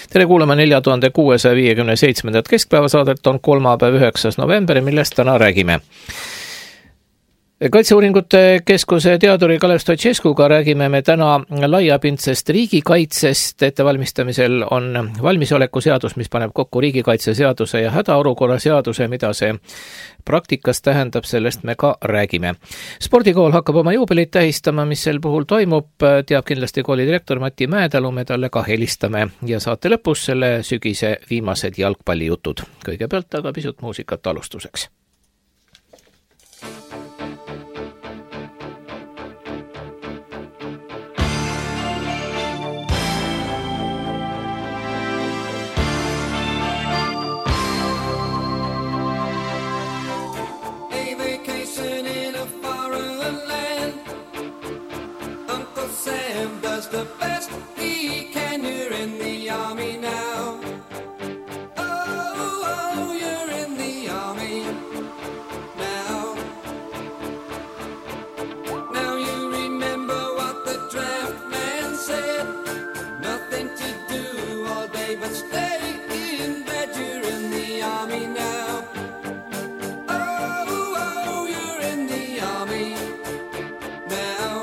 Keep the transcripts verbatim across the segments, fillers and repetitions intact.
tere kuulama nelja tuhande kuuesaja viiekümne seitsmendat keskpäevasaadet, on kolmapäev üheksas november, millest täna räägime. Kaitseuuringute Keskuse teaduri Kalev Stoicescuga räägime me täna laiapindsest riigikaitsest. Ettevalmistamisel on valmisoleku seadus, mis paneb kokku riigikaitseseaduse ja hädaolukorra seaduse, mida see praktikas tähendab, sellest me ka räägime. Spordikool hakkab oma juubelit tähistama, mis sel puhul toimub, teab kindlasti kooli direktor Mati Mäetalu, me talle ka helistame ja saate lõpus selle sügise viimased jalgpallijutud. Kõigepealt aga pisut muusikat alustuseks. The best he can, you're in the army now. Oh, oh, you're in the army now. Now you remember what the draft man said. Nothing to do all day but stay in bed. You're in the army now. Oh, oh, you're in the army now.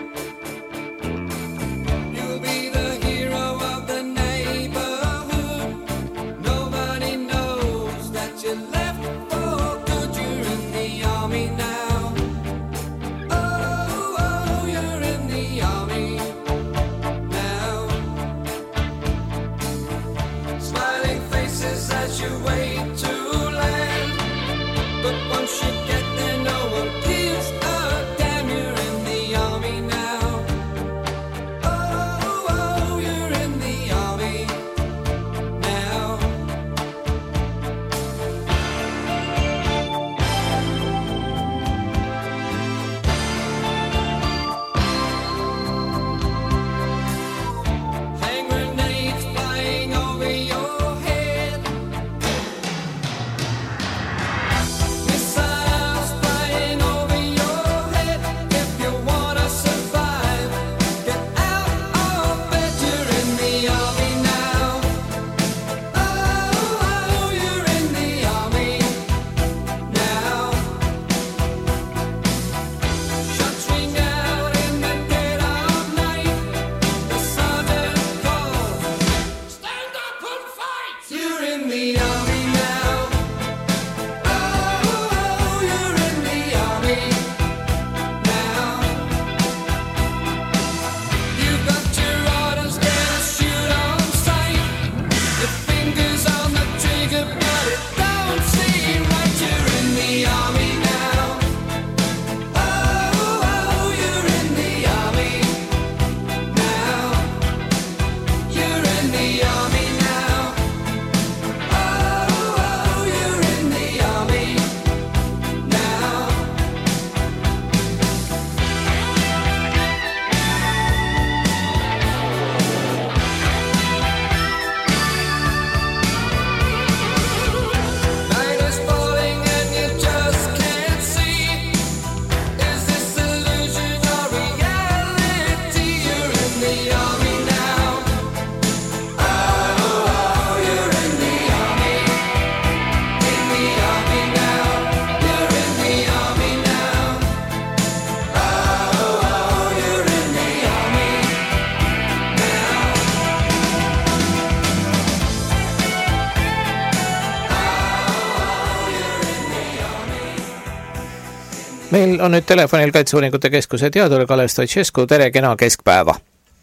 Meil on nüüd telefonil Kaitseuuringute Keskuse teadur Kalev Stoicescu, tere, kena keskpäeva.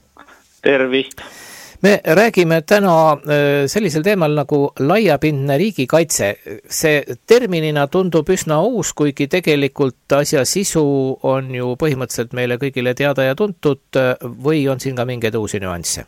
Tervist. Me räägime täna sellisel teemal nagu laiapindne riigikaitse. See terminina tundub üsna uus, kuigi tegelikult asja sisu on ju põhimõtteliselt meile kõigile teada ja tuntud, või on siin ka mingeid uusi nüansse?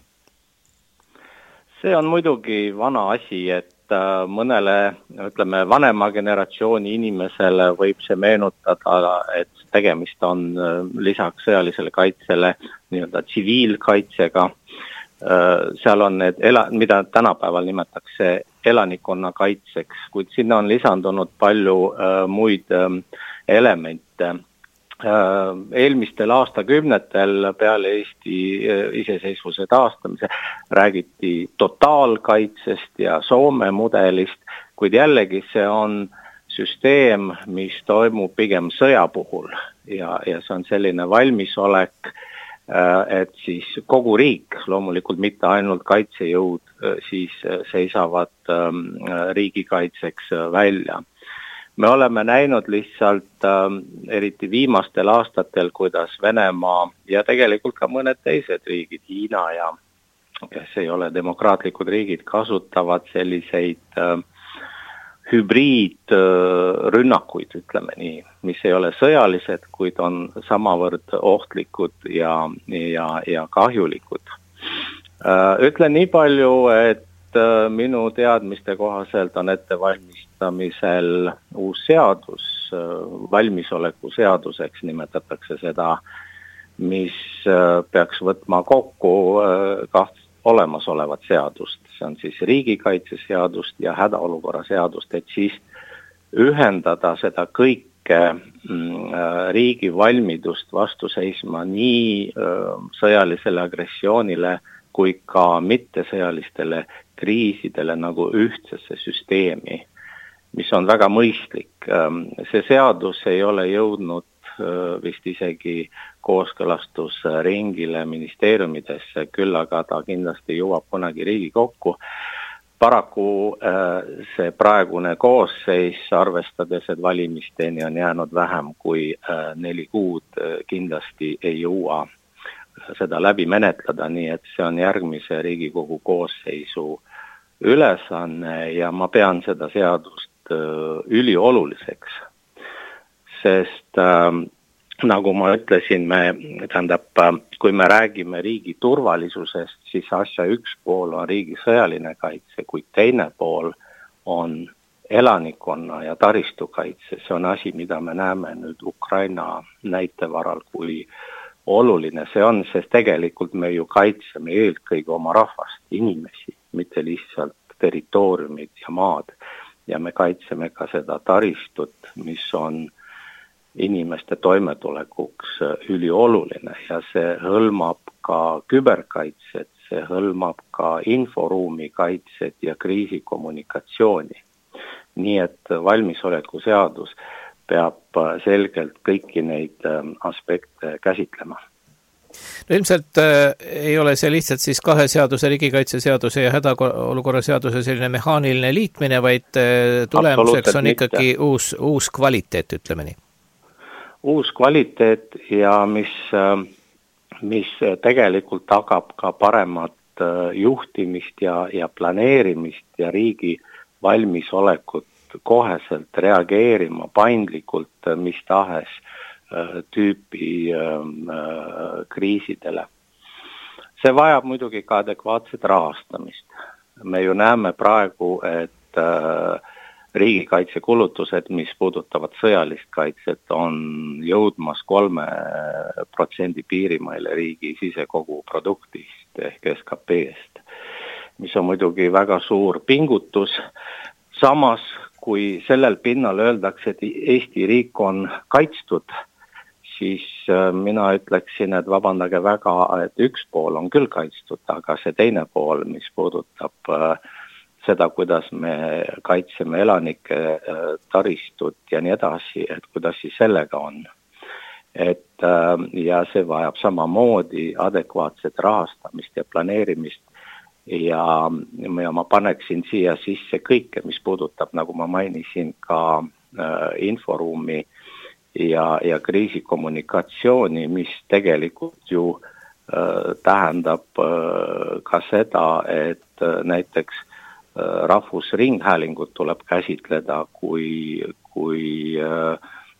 See on muidugi vana asi, et mõnele, ütleme, vanema generatsiooni inimesele võib see meenutada, et tegemist on lisaks sõjalisele kaitsele nii-öelda tsiviilkaitsega. Seal on need, mida tänapäeval nimetatakse elanikkonna kaitseks, kuid sinna on lisandunud palju muid elemente. eelmistel aastakümnetel peale Eesti iseseisvuse taastamise räägiti totaalkaitsest ja Soome mudelist, kuid jällegi see on süsteem, mis toimub pigem sõja puhul ja, ja see on selline valmisolek, et siis kogu riik, loomulikult mitte ainult kaitsejõud, siis seisavad riigikaitseks välja. Me oleme näinud lihtsalt eriti viimastel aastatel, kuidas Venemaa ja tegelikult ka mõned teised riigid, Hiina ja kes ei ole demokraatlikud riigid, kasutavad selliseid hübriidrünnakuid, ütleme nii, mis ei ole sõjalised, kuid on samavõrd ohtlikud ja, ja, ja kahjulikud. Ütlen nii palju, et minu teadmiste kohaselt on ettevalmistamisel uus seadus, valmisoleku seaduseks nimetatakse seda, mis peaks võtma kokku kaht olemasolevat seadust. See on siis riigikaitseseadust ja hädaolukorra seadust, et siis ühendada seda kõike riigi valmidust vastu seisma nii sõjalisele agressioonile kui ka mittesõjalistele kriisidele nagu ühtsesse süsteemi, mis on väga mõistlik. See seadus ei ole jõudnud vist isegi kooskõlastusringile ministeeriumidesse, küll aga ta kindlasti jõuab kunagi Riigikokku. Paraku see praegune koosseis, arvestades, et valimisteni on jäänud vähem kui neli kuud, kindlasti ei jõua seda läbi menetleda, nii et see on järgmise Riigikogu koosseisu ülesanne ja ma pean seda seadust ülioluliseks, sest äh, nagu ma ütlesin, me, tähendab, kui me räägime riigi turvalisusest, siis asja üks pool on riigi sõjaline kaitse, kuid teine pool on elanikkonna ja taristukaitse. See on asi, mida me näeme nüüd Ukraina näitevaral, kui oluline see on, sest tegelikult me ju kaitseme eelkõige oma rahvast, inimesi, mitte lihtsalt territooriumid ja maad. Ja me kaitseme ka seda taristut, mis on inimeste toimetulekuks ülioluline ja see hõlmab ka küberkaitset, see hõlmab ka inforuumi kaitset ja kriisikommunikatsiooni. Nii et valmisoleku seadus peab selgelt kõiki neid aspekte käsitlema. No ilmselt äh, ei ole see lihtsalt siis kahe seaduse, riigikaitseseaduse ja hädaolukorra seaduse selline mehaaniline liitmine, vaid äh, tulemuseks on ikkagi mitte. uus, uus kvaliteet, ütleme nii. Uus kvaliteet ja mis, mis tegelikult tagab ka paremat juhtimist ja, ja planeerimist ja riigi valmisolekut koheselt reageerima paindlikult mis tahes tüüpi äh, kriisidele. See vajab muidugi ka adekvaatset rahastamist. Me ju näeme praegu, et äh, riigikaitsekulutused, mis puudutavad sõjalist kaitset, on jõudmas kolme protsendi piirimaile riigi sisekogu produktist ehk S K P-st, mis on muidugi väga suur pingutus. Samas, kui sellel pinnal öeldakse, et Eesti riik on kaitstud, siis mina ütleksin, et vabandage väga, et üks pool on küll kaitstud, aga see teine pool, mis puudutab seda, kuidas me kaitseme elanike taristut ja nii edasi, et kuidas siis sellega on. Et, ja see vajab samamoodi adekvaatset rahastamist ja planeerimist ja, ja ma paneksin siia sisse kõike, mis puudutab, nagu ma mainisin, ka inforuumi ja, ja kriisikommunikatsiooni, mis tegelikult ju äh, tähendab äh, ka seda, et äh, näiteks äh, rahvusringhäälingut tuleb käsitleda kui, kui äh,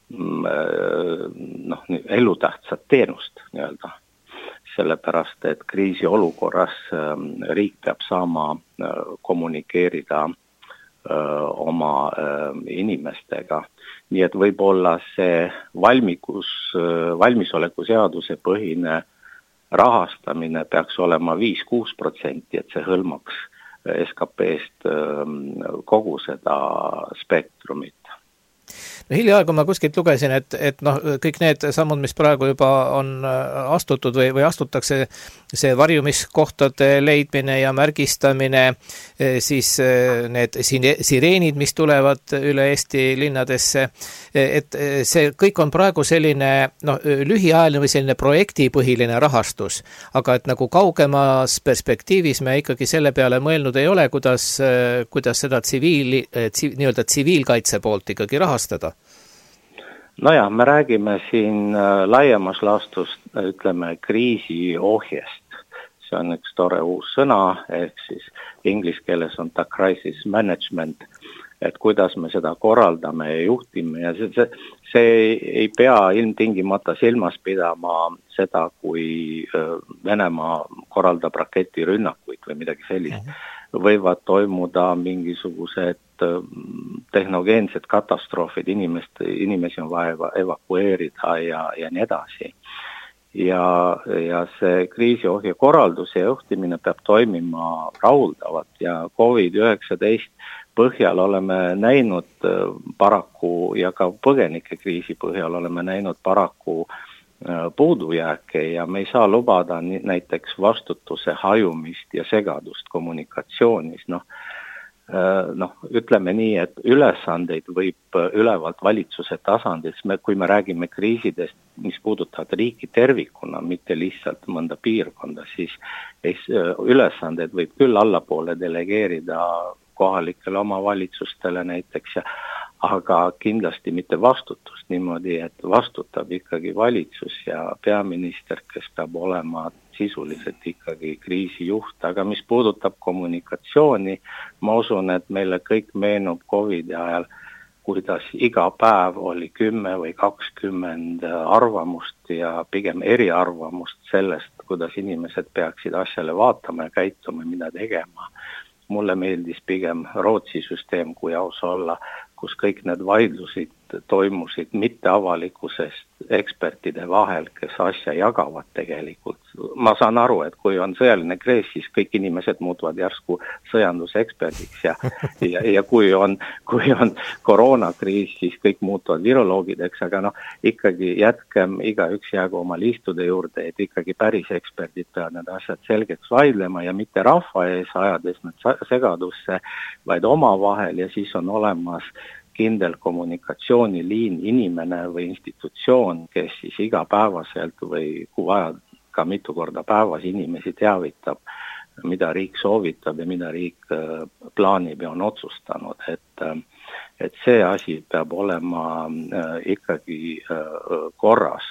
noh, elutähtsat teenust nii-öelda. Sellepärast, et kriisiolukorras äh, riik peab saama äh, kommunikeerida oma inimestega. Nii et võib-olla see valmikus, valmisoleku seaduse põhine rahastamine peaks olema viis kuni kuus protsenti, et see hõlmaks S K P-st kogu seda spektrumit. no hiljaaegu ma kuskilt lugesin, et, et noh, kõik need sammud, mis praegu juba on astutud või, või astutakse, see varjumiskohtade leidmine ja märgistamine, siis need sireenid, mis tulevad üle Eesti linnadesse, et see kõik on praegu selline noh, lühiajaline või selline projektipõhiline rahastus, aga et nagu kaugemas perspektiivis me ikkagi selle peale mõelnud ei ole, kuidas, kuidas seda tsiviili, nii-öelda tsiviilkaitse poolt ikkagi rahastada. No ja, me räägime siin laiemas laastus, ütleme, kriisiohjest. See on üks tore uus sõna, ehk siis inglise keeles on ta crisis management, et kuidas me seda korraldame ja juhtime ja see, see, see ei pea ilmtingimata silmas pidama seda, kui Venemaa korraldab raketirünnakuid või midagi sellist. Võivad toimuda mingisugused tehnogeensed katastroofid, inimest, inimesi on vaja evakueerida ja, ja nii edasi. Ja, ja see kriisiohje korraldus ja juhtimine peab toimima rahuldavalt ja covid üheksateist põhjal oleme näinud paraku ja ka põgenike kriisi põhjal oleme näinud paraku puudujääke ja me ei saa lubada näiteks vastutuse hajumist ja segadust kommunikatsioonis. Noh, noh, ütleme nii, et ülesandeid võib ülevalt valitsuse tasandil, kui me räägime kriisidest, mis puudutavad riiki tervikuna, mitte lihtsalt mõnda piirkonda, siis ülesandeid võib küll allapoole delegeerida kohalikele omavalitsustele näiteks, aga kindlasti mitte vastutust niimoodi, et vastutab ikkagi valitsus ja peaminister, kes peab olema sisuliselt ikkagi kriisijuht, aga mis puudutab kommunikatsiooni, ma usun, et meile kõik meenub covidi ajal, kuidas iga päev oli kümme või kakskümmend arvamust ja pigem eriarvamust sellest, kuidas inimesed peaksid asjale vaatama ja käituma, mida tegema. Mulle meeldis pigem Rootsi süsteem, kui aus olla, kus kõik need vaidlusid toimusid mitte avalikkusest ekspertide vahel, kes asja jagavad tegelikult. Ma saan aru, et kui on sõjaline kriis, siis kõik inimesed muutuvad järsku sõjanduseksperdiks ja, ja, ja kui on, kui on koroonakriis, siis kõik muutuvad viroloogideks, aga noh, ikkagi jätkem igaüks jäägu oma liistude juurde, et ikkagi päris eksperdid peavad need asjad selgeks vaidlema ja mitte rahva ees ajades need segadusse, vaid omavahel ja siis on olemas kindel kommunikatsiooniliin, inimene või institutsioon, kes siis igapäevaselt või kui vaja ka mitu korda päevas inimesi teavitab, mida riik soovitab ja mida riik plaanib ja on otsustanud, et, et see asi peab olema ikkagi korras.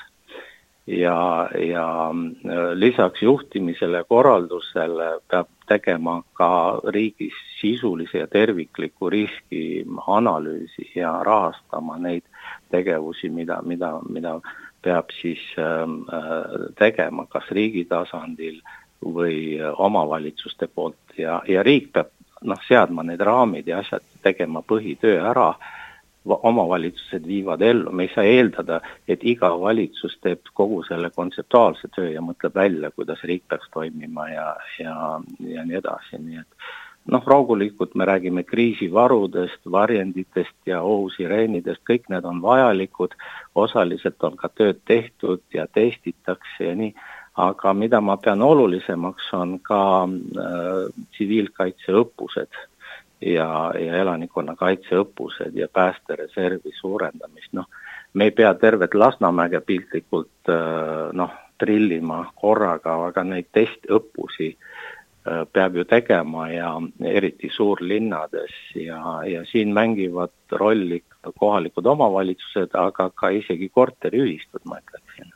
Ja, ja lisaks juhtimisele korraldusele peab tegema ka riigis sisulise ja tervikliku riski analüüsi ja rahastama neid tegevusi, mida, mida, mida peab siis tegema kas riigi tasandil või omavalitsuste poolt ja, ja riik peab noh, seadma need raamid ja asjad tegema põhitöö ära, omavalitsused viivad ellu, me ei saa eeldada, et iga valitsus teeb kogu selle kontseptuaalse töö ja mõtleb välja, kuidas riik peaks toimima ja, ja, ja nii edasi, nii et noh, raugulikult me räägime kriisivarudest, varjenditest ja ohusireenidest, kõik need on vajalikud, osaliselt on ka tööd tehtud ja testitakse ja nii, aga mida ma pean olulisemaks on ka äh, tsiviilkaitseõppused ja, ja elanikkonna kaitseõppused ja päästereservi suurendamist. Noh, me ei pea tervet Lasnamäge piltlikult noh, trillima korraga, aga neid testõppusi peab ju tegema ja eriti suurlinnades ja, ja siin mängivad rolli kohalikud omavalitsused, aga ka isegi korteriühistud, ma ütleksin.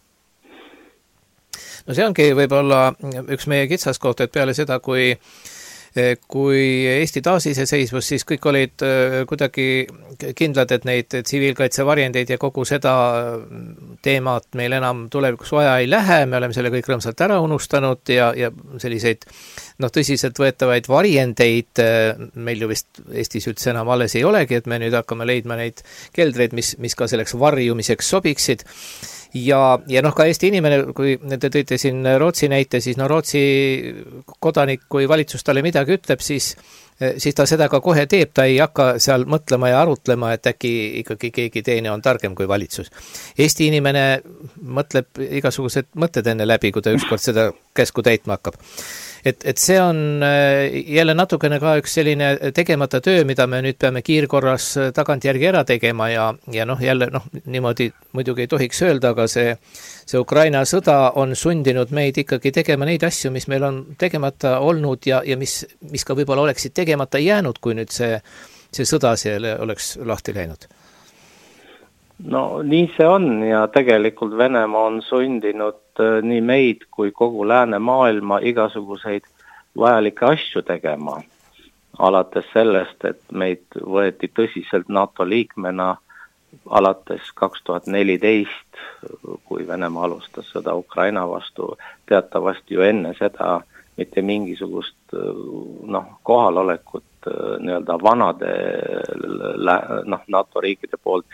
No see ongi võib-olla üks meie kitsaskoht, et peale seda, kui kui Eesti taasiseseisvus, siis kõik olid kuidagi kindlad, et neid tsiviilkaitsevarjendeid ja kogu seda teemat meil enam tulevikus vaja ei lähe, me oleme selle kõik rõõmsalt ära unustanud ja, ja selliseid noh, tõsiselt võetavaid varjendeid meil ju vist Eestis üldse enam alles ei olegi, et me nüüd hakkame leidma neid keldreid, mis, mis ka selleks varjumiseks sobiksid. Ja, ja noh, ka Eesti inimene, kui te tõite siin Rootsi näite, siis no Rootsi kodanik, kui valitsus talle midagi ütleb, siis siis ta seda ka kohe teeb, ta ei hakka seal mõtlema ja arutlema, et äkki ikkagi keegi teine on targem kui valitsus. Eesti inimene mõtleb igasugused mõtted enne läbi, kui ta ükskord seda käsku täitma hakkab. Et, et see on jälle natukene ka üks selline tegemata töö, mida me nüüd peame kiirkorras tagantjärgi ära tegema ja, ja noh, jälle noh, niimoodi muidugi ei tohiks öelda, aga see, see Ukraina sõda on sundinud meid ikkagi tegema neid asju, mis meil on tegemata olnud ja, ja mis, mis ka võib-olla oleksid tegemata jäänud, kui nüüd see, see sõda selle oleks lahti läinud. No nii see on ja tegelikult Venemaa on sundinud nii meid kui kogu läänemaailma igasuguseid vajalikke asju tegema. Alates sellest, et meid võeti tõsiselt NATO liikmena alates kaks tuhat neliteist, kui Venemaa alustas sõda Ukraina vastu, teatavasti ju enne seda mitte mingisugust noh, kohalolekut nii-öelda vanade noh, NATO riikide poolt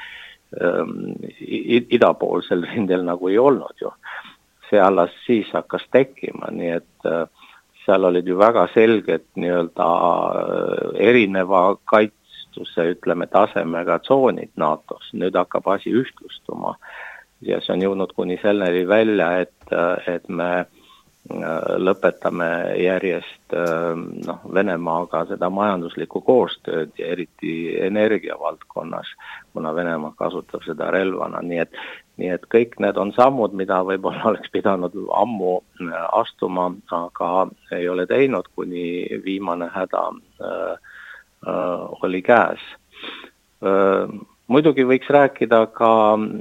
idapoolsel rindel nagu ei olnud ju. See alles siis hakkas tekkima, nii et seal olid ju väga selged nii-öelda erineva kaitstuse, ütleme, tasemega tsoonid NATOs. Nüüd hakkab asi ühtlustuma ja see on jõudnud kuni selleni välja, et, et me lõpetame järjest noh, Venemaaga seda majanduslikku koostööd ja eriti energiavaldkonnas, kuna Venemaa kasutab seda relvana. Nii et, nii et kõik need on sammud, mida võib-olla oleks pidanud ammu astuma, aga ei ole teinud, kuni viimane häda äh, äh, oli käes. Äh, muidugi võiks rääkida ka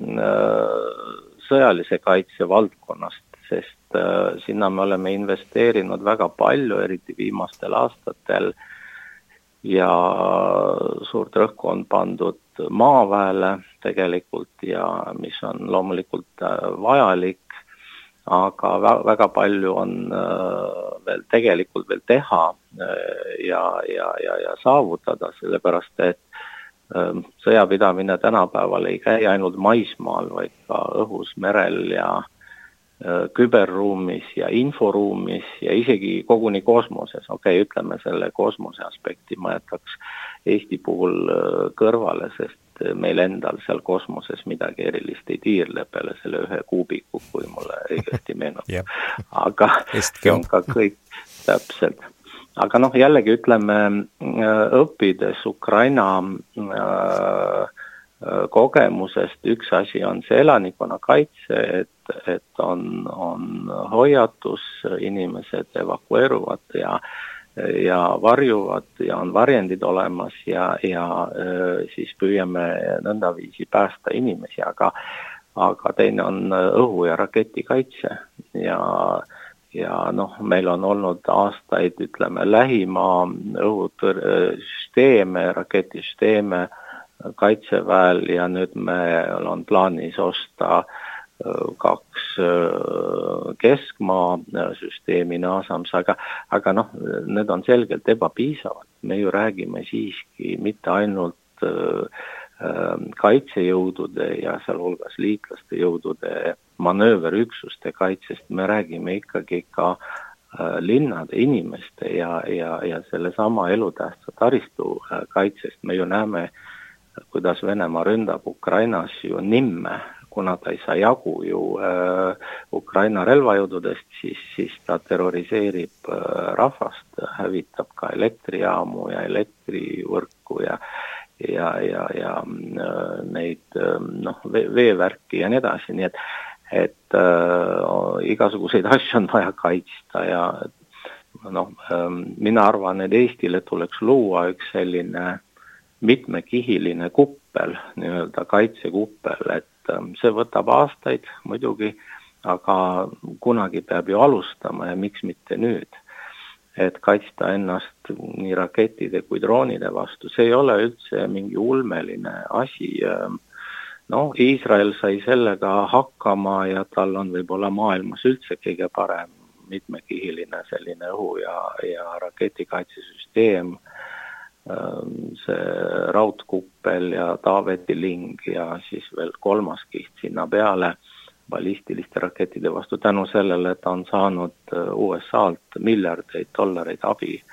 äh, sõjalise kaitse valdkonnast, sest äh, sinna me oleme investeerinud väga palju, eriti viimastel aastatel ja suurt rõhku on pandud maaväele tegelikult ja mis on loomulikult äh, vajalik, aga väga palju on äh, veel tegelikult veel teha äh, ja, ja, ja, ja saavutada, sellepärast et äh, sõjapidamine tänapäeval ei käi ainult maismaal, vaid ka õhus, merel ja küberruumis ja inforuumis ja isegi koguni kosmoses. Okei, okay, ütleme selle kosmose aspekti ma jätaks Eesti puhul kõrvale, sest meil endal seal kosmoses midagi erilist ei tiirle peale selle ühe kuubiku, kui mulle õigesti meenub. yeah. Aga see on ka kõik täpselt. Aga noh, jällegi ütleme, õppides Ukraina äh, kogemusest üks asi on see elanikkonna kaitse, et, et on, on hoiatus, inimesed evakueeruvad ja, ja varjuvad ja on varjendid olemas ja, ja siis püüame nõndaviisi päästa inimesi, aga, aga teine on õhu- ja raketikaitse ja, ja noh, meil on olnud aastaid, ütleme, lähimaa õhusüsteeme, raketisüsteeme kaitseväel ja nüüd meil on plaanis osta kaks keskmaa süsteemi naasams, aga, aga noh, need on selgelt ebapiisavad. Me ju räägime siiski mitte ainult kaitsejõudude ja sealhulgas liitlaste jõudude manööverüksuste kaitsest, me räägime ikkagi ka linnade, inimeste ja, ja, ja selle sama elutähtsa taristu kaitsest. Me ju näeme, kuidas Venemaa ründab Ukrainas ju nimme, kuna ta ei saa jagu ju äh, Ukraina relvajõududest, siis, siis ta terroriseerib äh, rahvast, hävitab ka elektrijaamu ja elektrivõrku ja, ja, ja, ja äh, neid äh, noh, veevärki ja nii edasi, nii et, et äh, igasuguseid asju on vaja kaitsta ja noh, äh, mina arvan, et Eestile tuleks luua üks selline mitmekihiline kuppel, nii-öelda kaitsekuppel, et see võtab aastaid muidugi, aga kunagi peab ju alustama ja miks mitte nüüd, et kaitsta ennast nii rakettide kui droonide vastu. See ei ole üldse mingi ulmeline asi. No, Iisrael sai sellega hakkama ja tal on võib-olla maailmas üldse kõige parem mitmekihiline selline õhu- ja, ja raketikaitsesüsteem, see raudkuppel ja Taaveti ling ja siis veel kolmas kiht sinna peale ballistiliste rakettide vastu tänu sellele, et ta on saanud U S A-lt miljardeid dollareid abi.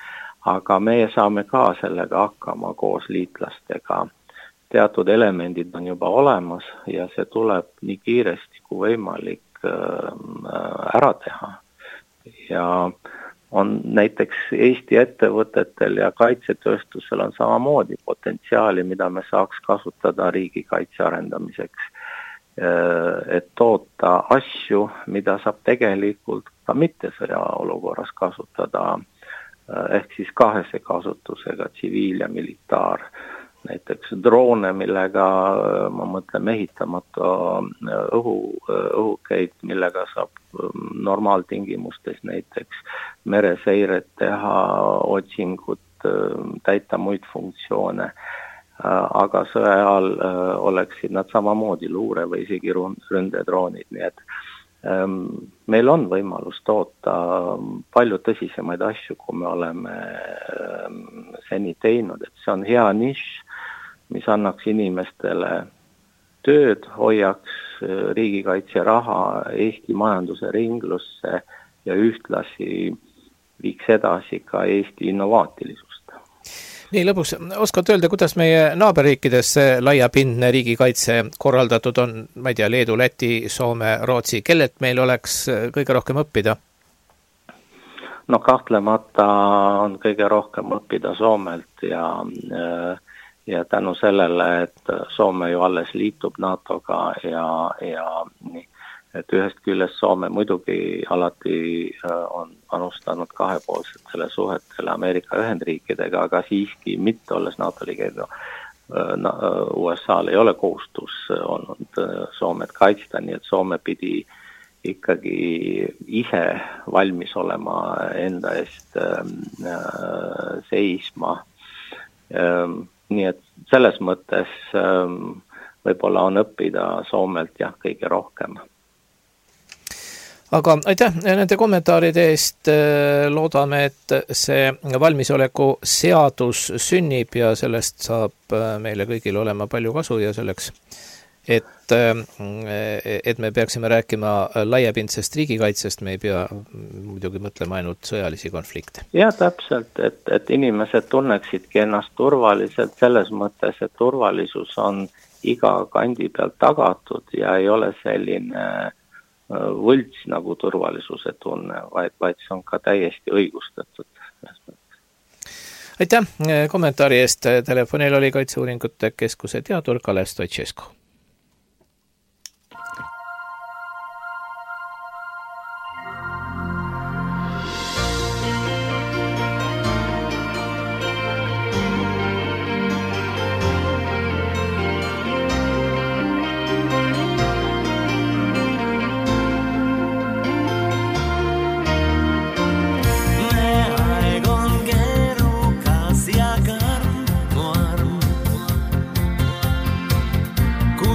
aga meie saame ka sellega hakkama koos liitlastega. Teatud elemendid on juba olemas ja see tuleb nii kiiresti kui võimalik ära teha. Ja on näiteks Eesti ettevõtetel ja kaitsetööstusel on samamoodi potentsiaali, mida me saaks kasutada riigikaitse arendamiseks, et toota asju, mida saab tegelikult ka mitte sõjaolukorras kasutada, ehk siis kahese kasutusega tsiviil ja militaar. Näiteks droone, millega ma mõtlen mehitamata õhu, õhukeid, millega saab normaaltingimustes näiteks mereseiret teha, otsingut, täita muid funktsioone, aga sõja ajal oleksid nad samamoodi luure või isegi ründedroonid, nii et meil on võimalus toota palju tõsisemaid asju, kui me oleme seni teinud, et see on hea nišš, mis annaks inimestele tööd, hoiaks riigikaitse raha Eesti majanduse ringlusse ja ühtlasi viiks edasi ka Eesti innovaatilisust. Nii lõpuks, oskad öelda, kuidas meie naaberriikides laiapindne riigikaitse korraldatud on, ma ei tea, Leedu, Läti, Soome, Rootsi, kellelt meil oleks kõige rohkem õppida? No kahtlemata on kõige rohkem õppida Soomelt ja, ja tänu sellele, et Soome ju alles liitub NATOga ja, ja nii, et ühest küljest Soome muidugi alati on panustanud kahepoolsetele suhetele Ameerika Ühendriikidega, aga siiski mitte olles NATO liige, U S A-l ei ole kohustus olnud Soomet kaitsta, nii et Soome pidi ikkagi ise valmis olema enda eest seisma. Nii et selles mõttes võib-olla on õppida Soomelt jah kõige rohkem. Aga aitäh nende kommentaaride eest, loodame, et see valmisoleku seadus sünnib ja sellest saab meile kõigil olema palju kasu ja selleks, et, et me peaksime rääkima laiapindsest riigikaitsest, me ei pea muidugi mõtlema ainult sõjalisi konflikte. Ja täpselt, et, et inimesed tunneksidki ennast turvaliselt selles mõttes, et turvalisus on iga kandi pealt tagatud ja ei ole selline võlts nagu turvalisuse tunne, vaid, vaid see on ka täiesti õigustatud. Aitäh kommentaari eest. Telefonil oli Kaitseuuringute Keskuse teadur Kalev Stoicescu. Ku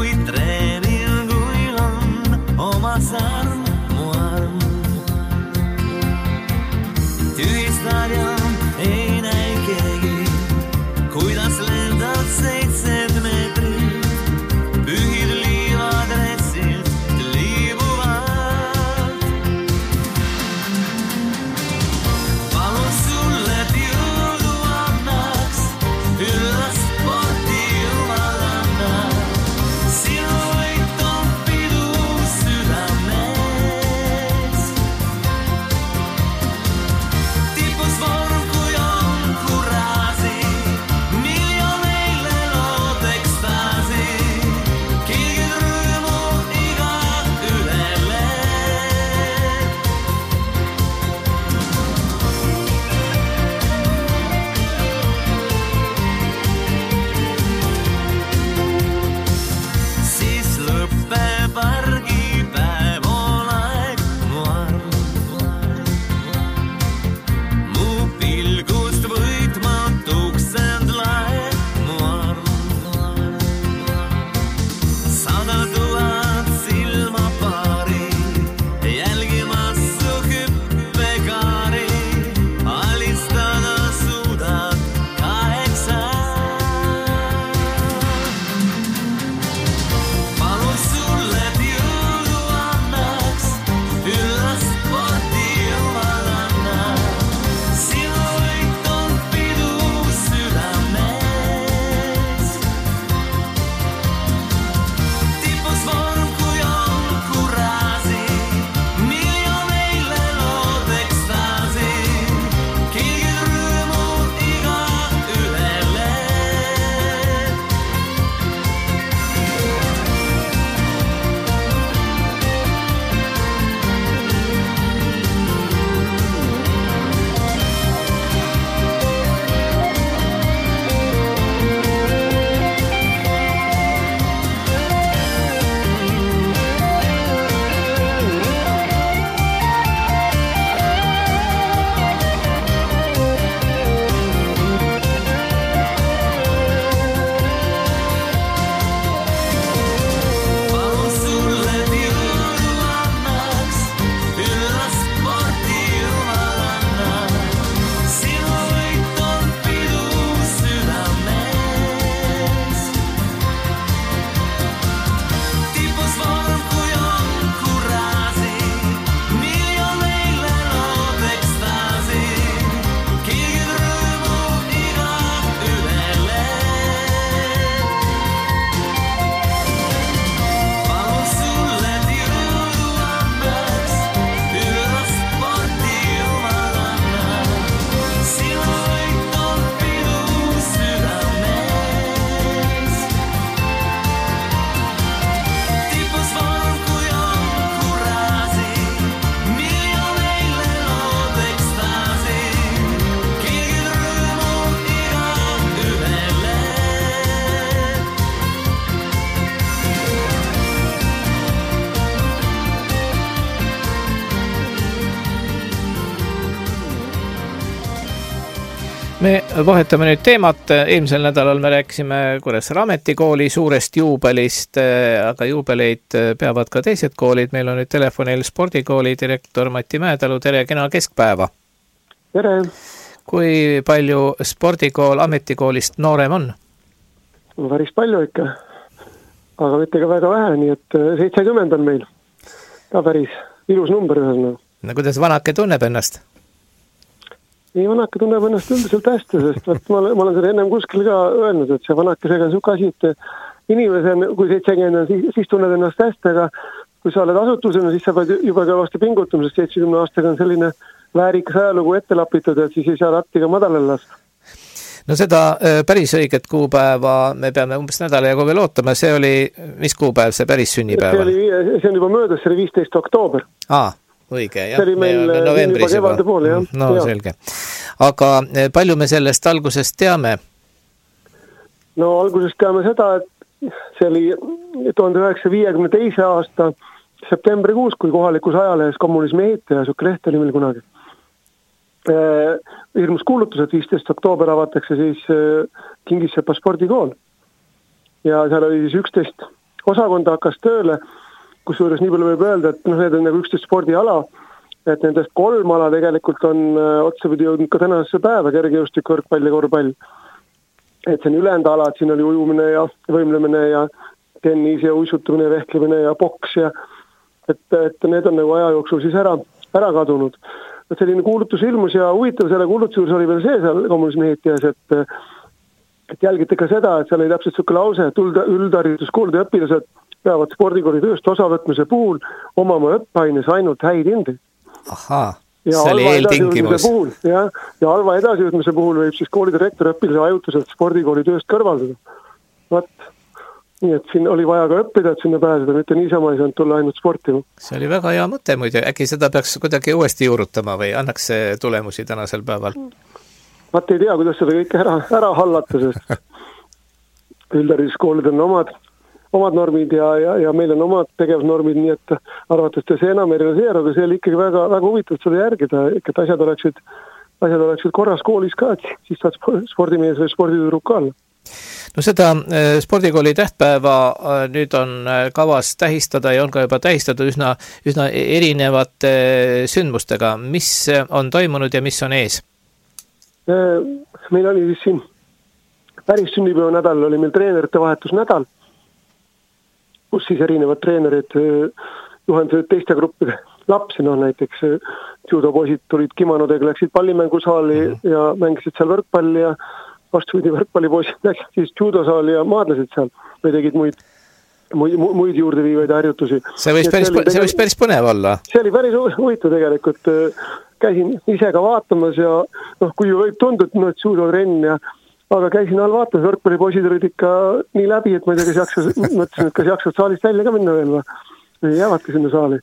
Me vahetame nüüd teemat, eelmisel nädalal me rääkisime Kuressaare Ametikooli suurest juubelist, aga juubeleid peavad ka teised koolid. Meil on nüüd telefonil spordikooli direktor Mati Mäetalu, tere, kena keskpäeva. Tere. Kui palju spordikool Ametikoolist noorem on? Päris palju ikka, aga mitte ka väga vähe, nii et seitsekümmend on meil. Ka päris ilus number ühesõnaga. No kuidas vanake tunneb ennast? Nii vanake tunneb ennast üldiselt hästi, sest võt, ma, olen, ma olen seda ennem kuskil ka öelnud, et see vanakesega on suke asi, et inimese, kui seitsekümmend on, siis, siis tunned ennast hästi, aga kui sa oled asutusena, siis sa pead juba ka vastu pingutama, sest seitsekümne aastaga on selline väärikas ajalugu ette lapitud, et siis ei saa ratti ka madalal lasta. No seda päris õiget kuupäeva me peame umbes nädala jagu veel ootama, see oli, mis kuupäev see päris sünnipäev? See, oli, see on juba möödas, see oli viisteist oktoober. Aa. Õige, jah. See oli meil novembris juba. Pool, jah. No ja. Selge. Aga palju me sellest algusest teame? No algusest teame seda, et see oli tuhande üheksasaja viiekümne teise aasta septembrikuus, kui kohalikus ajalehes kommunismi ehitaja, Sukk Leht oli meil kunagi. Hirmus kuulutus, et viisteist oktoober avatakse siis Kingissepa spordikool. Ja seal oli siis üksteist osakonda hakkas tööle, kusjuures nii palju võib öelda, et noh, need on nagu üksteist spordiala, et nendest kolm ala tegelikult on otsapidi jõudnud ka tänasesse päeva, kergejõustik, võrkpall ja korvpall. Et see on ülejäänud ala, et siin oli ujumine ja võimlemine ja tennis ja uisutamine, vehklemine ja boks ja et, et need on nagu aja jooksul siis ära, ära kadunud. Et selline kuulutus ilmus ja huvitav selle kuulutuse juures oli veel see seal kommunismi ehitajas, et, et jälgite ka seda, et seal oli täpselt selline lause, et üldhariduskoolide õpilased peavad spordikooli tööst osavõtmise puhul omama õppeaines ainult häid hindeid. Ahaa, see oli eeltingimus. Ja, ja halva edasijõudmise puhul võib siis koolidirektor õpilase ajutuselt spordikooli tööst kõrvaldada. Vaat, nii et siin oli vaja ka õppida, et sinna pääseda, mitte niisama ei saanud tulla ainult sportima. See oli väga hea mõte muide, äkki seda peaks kuidagi uuesti juurutama või annaks see tulemusi tänasel päeval? Vaat ei tea, kuidas seda kõike ära, ära hallata, sest üldhariduskoolid on omad omad normid ja, ja, ja meil on omad tegevusnormid, nii et arvates see enam ei realiseeru, aga see oli ikkagi väga, väga huvitav seda järgida, et asjad oleksid, asjad oleksid korras koolis ka, et siis saad spordimees või sporditüdruk ka olla. No seda spordikooli tähtpäeva nüüd on kavas tähistada ja on ka juba tähistatud üsna, üsna erinevate sündmustega. Mis on toimunud ja mis on ees? Meil oli siis siin päris sünnipäeva nädal, oli meil treenerite vahetusnädal, kus siis erinevad treenerid juhendasid teiste gruppide lapsi, noh näiteks judopoisid tulid kimonodega, läksid pallimängusaali mm. ja mängisid seal võrkpalli ja vastupidi võrkpallipoisid läksid siis judosaali ja maadlesid seal või tegid muid, muid, muid juurde viivaid harjutusi. See võis päris, see see võis päris põnev olla. See oli päris huvitav tegelikult. Käisin ise ka vaatamas ja noh, kui võib tundud, no, et judotrenn ja aga käisin all vaatamas, võrkpallipoisid olid ikka nii läbi, et ma ei tea, kas jaksas, mõtlesin, et kas jaksad saalist välja ka minna veel või jäävadki sinna saali.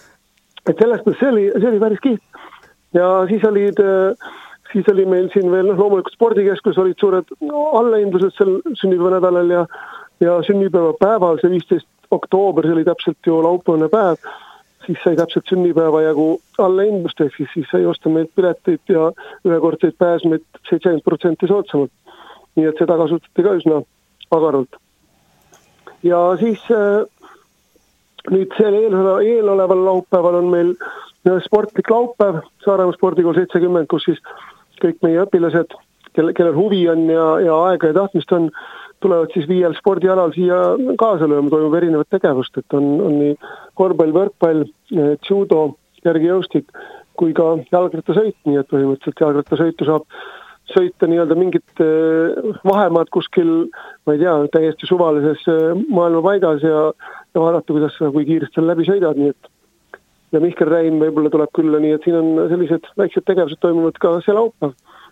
Et sellest, see oli, see oli päris kiht. Ja siis olid, siis oli meil siin veel, noh, loomulikult spordikeskus olid suured allaindused sel sünnipäeva nädalal ja, ja sünnipäeva päeval, see viisteist oktoober, see oli täpselt ju laupäevane päev, siis sai täpselt sünnipäeva jagu allaindust, ehk siis, siis sai osta meilt pileteid ja ühekordseid pääsmeid seitsekümmend protsenti soodsamalt. Nii et seda kasutati ka üsna agarult. Ja siis äh, nüüd selle eeloleval laupäeval on meil sportlik laupäev, Saaremaa spordikool seitsekümmend, kus siis kõik meie õpilased, kelle, kellel huvi on ja, ja aega ja tahtmist on, tulevad siis viiel spordialal siia kaasa lööma, toimub erinevat tegevust, et on, on nii korvpall, võrkpall, judo, kergejõustik kui ka jalgrattasõit, nii et põhimõtteliselt jalgrattasõitu saab sõita nii-öelda mingit vahemaad kuskil, ma ei tea, täiesti suvalises maailma paigas ja, ja vaadata, kuidas sa, kui kiiresti seal läbi sõidad, nii et ja Mihkel Rein võib-olla tuleb külla, nii et siin on sellised väiksed tegevused toimuvad ka see laupäev.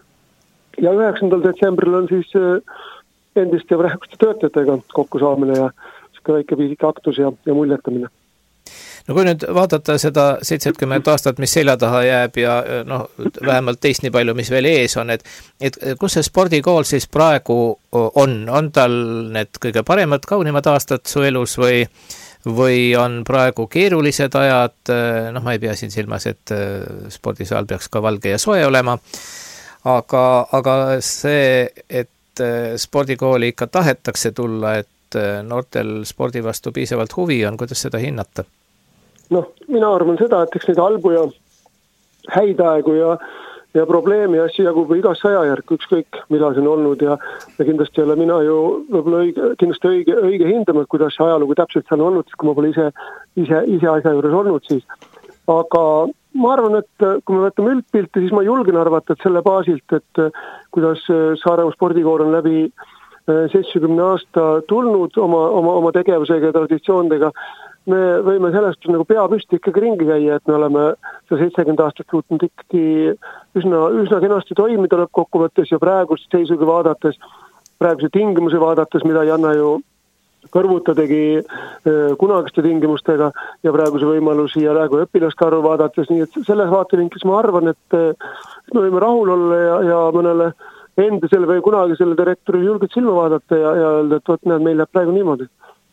Ja üheksandal detsembril on siis endiste ja praeguste töötajatega kokku saamine ja väike pisik aktus ja, ja muljetamine. No kui nüüd vaadata seda seitsekümmend aastat, mis selja taha jääb ja noh, vähemalt teist nii palju, mis veel ees on, et, et kus see spordikool siis praegu on? On tal need kõige paremad, kaunimad aastad su elus või, või on praegu keerulised ajad? Noh, ma ei pea siin silmas, et spordisaal peaks ka valge ja soe olema, aga, aga see, et spordikooli ikka tahetakse tulla, et noortel spordi vastu piisavalt huvi on, kuidas seda hinnata? Noh, mina arvan seda, et eks neid halbu ja häid aegu ja ja probleemi ja asju jagub igas ajajärk, ükskõik millal see on olnud ja, ja kindlasti ei ole mina ju võib-olla õige, kindlasti õige, õige hindama, kuidas see ajalugu täpselt seal on olnud, kui ma pole ise, ise, ise asja juures olnud siis. Aga ma arvan, et kui me võtame üldpilti, siis ma julgen arvata, et selle baasilt, et kuidas Saaremaa spordikool on läbi seitsmekümne aasta tulnud oma, oma, oma tegevusega ja traditsioondega, me võime sellest nagu pea püsti ikkagi ringi käia, et me oleme see seitsekümmend aastat suutnud ikkagi üsna, üsna kenasti toimida lõppkokkuvõttes ja praegust seisuga vaadates, praeguse tingimuse vaadates, mida ei anna ju kõrvutadegi kunagiste tingimustega ja praeguse võimalusi ja praegu õpilaste arvu vaadates, nii et selles vaatevinklis ma arvan, et me võime rahul olla ja, ja mõnele endisele või kunagi selle direktori julgelt silma vaadata ja, ja öelda, et võt, näed, meil läheb praegu niimoodi.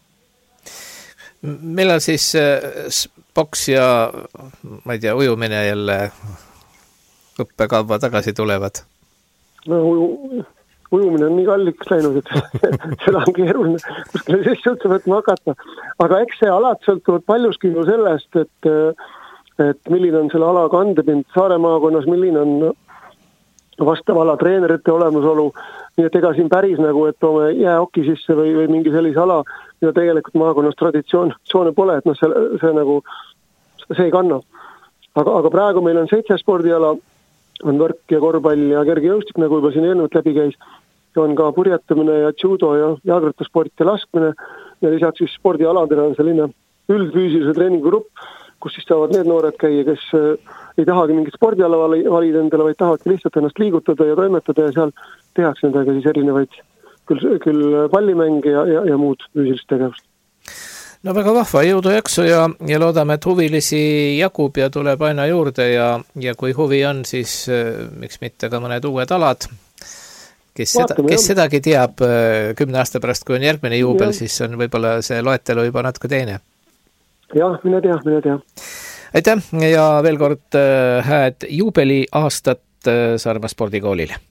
Millal siis boks ja, ma ei tea, ujumine jälle õppekava tagasi tulevad? No uju, ujumine on nii kalliks läinud, et seda on keeruline kuskile sisse üldse võtma hakata. Aga eks see alad sõltuvad paljuski ju sellest, et, et milline on selle ala kandepind Saare maakonnas, milline on vastav ala treenerite olemasolu. Nii et ega siin päris nagu, et toome jääoki sisse või, või mingi sellise ala, ja tegelikult maakonnas traditsioone pole, et noh, see, see nagu, see ei kanna. Aga, aga praegu meil on seitse spordiala, on võrk ja korvpall ja kergejõustik, nagu juba siin eelnevalt läbi käis, on ka purjetamine ja judo ja jalgrattasport ja laskmine ja lisaks siis spordialadele on selline üldfüüsilise treeningugrupp, kus siis saavad need noored käia, kes ei tahagi mingit spordiala valida endale, vaid tahavadki lihtsalt ennast liigutada ja toimetada ja seal tehakse nendega siis erinevaid küll, küll pallimänge ja, ja, ja muud füüsilist tegevust. No väga vahva, jõudu jaksu ja, ja loodame, et huvilisi jagub ja tuleb aina juurde ja, ja kui huvi on, siis miks mitte ka mõned uued alad. Kes, Vaatame, seda, kes sedagi teab kümne aasta pärast, kui on järgmine juubel, ja. Siis on võib-olla see loetelu juba natuke teine. Jah, mine tea, mine tea. Aitäh ja veel kord hääd juubeli aastat Saaremaa spordikoolile.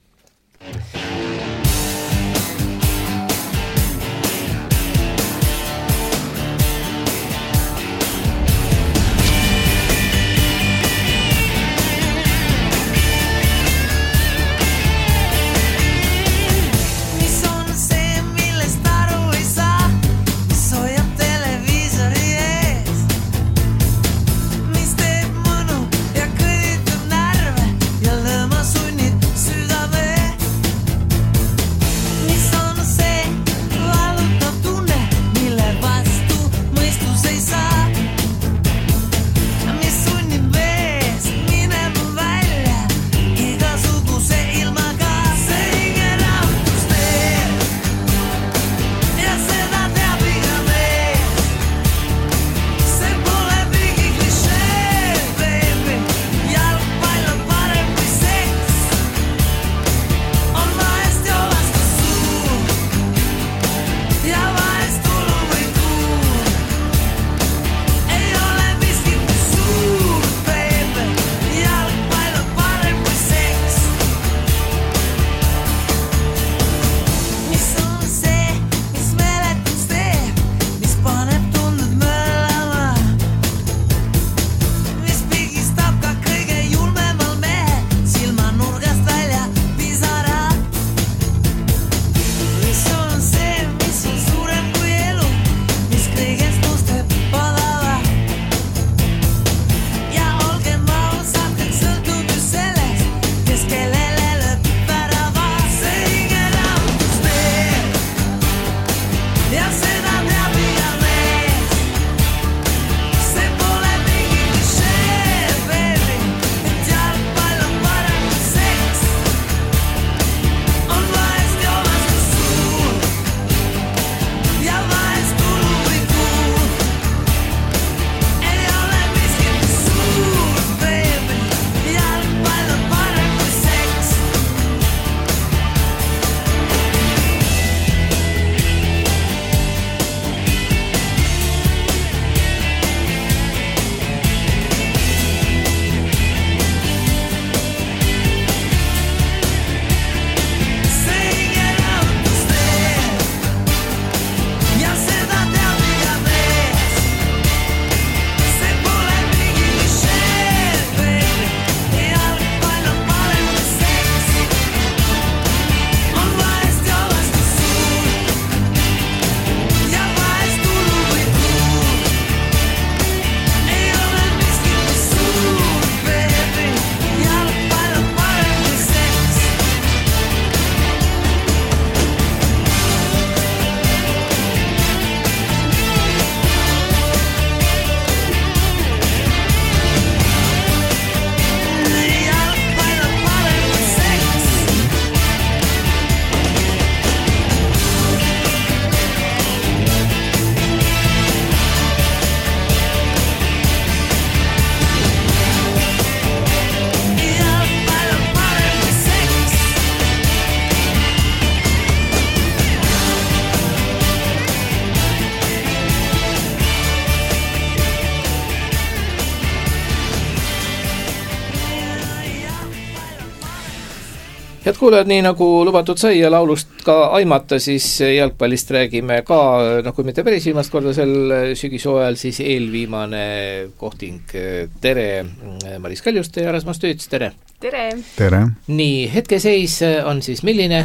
Head kuulajad, nii nagu lubatud sai ja laulust ka aimata, siis jalgpallist räägime ka, noh kui mitte päris viimast korda sel sügisooajal, siis eelviimane kohting. Tere, Maris Kaljuste ja Rasmus Tüüts, tere! Tere! Tere! Nii, hetkeseis on siis milline?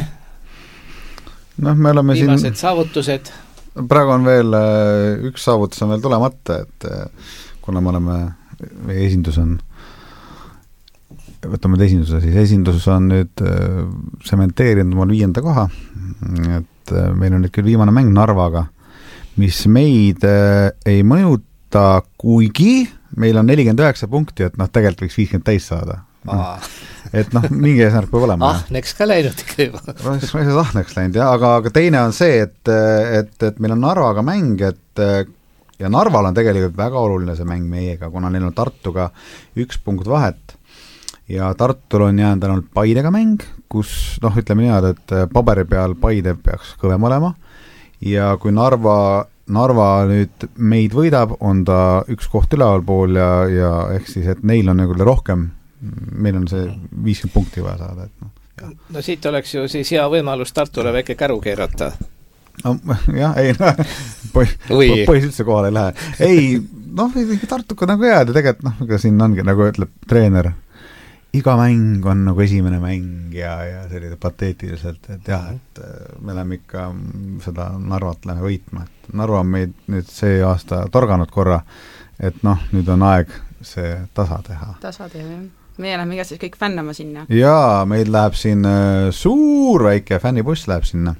Noh, me oleme viimased siin... saavutused? Praegu on veel, üks saavutus on veel tulemata, et kuna me oleme, meie esindus on võtame esinduse, siis esindus on nüüd sementeerinud omal viienda koha, et meil on nüüd küll viimane mäng Narvaga, mis meid ei mõjuta, kuigi meil on nelikümmend üheksa punkti, et noh, tegelikult võiks viiskümmend täis saada. Aa. Et noh, mingi eesmärk peab olema. Ahneks ka läinud ikka juba. Ma ei saa ahneks läinud, jah, aga, aga teine on see, et, et, et meil on Narvaga mäng, et ja Narval on tegelikult väga oluline see mäng meiega, kuna neil on Tartuga üks punkt vahet, ja Tartul on jäänud ainult Paidega mäng, kus, noh, ütleme nii, et paberi peal Paide peaks kõvem olema ja kui Narva, Narva nüüd meid võidab, on ta üks koht ülevalpool ja, ja ehk siis, et neil on nagu rohkem, meil on see viiskümmend punkti vaja saada. Et noh, ja. No siit oleks ju siis hea võimalus Tartule väike käru keerata. No, jah, ei, no, pois üldse kohale ei lähe. Ei, noh, Tartuka nagu jääd ja tegelikult, noh, ega siin ongi, nagu ütleb treener, iga mäng on nagu esimene mäng ja, ja selline pateetiliselt, et jah, et me läheme ikka seda Narvat läheme võitma, et Narva on meid nüüd see aasta torganud korra, et noh, nüüd on aeg see tasa teha. Tasa teha, jah. Meie läheme igast kõik fännama sinna. Jaa, meil läheb siin suur väike fännibuss läheb sinna.